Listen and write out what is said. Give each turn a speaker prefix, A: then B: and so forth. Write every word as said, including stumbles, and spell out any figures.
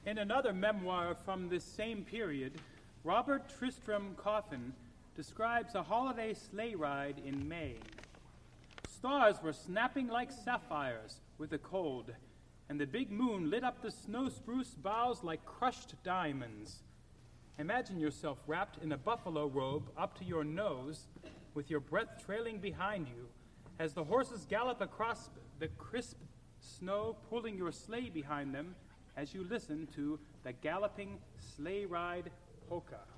A: In another memoir from this same period, Robert Tristram Coffin describes a holiday sleigh ride in May. Stars were snapping like sapphires with the cold, and the big moon lit up the snow spruce boughs like crushed diamonds. Imagine yourself wrapped in a buffalo robe up to your nose, with your breath trailing behind you, as the horses gallop across the crisp snow, pulling your sleigh behind them as you listen to the galloping sleigh ride polka.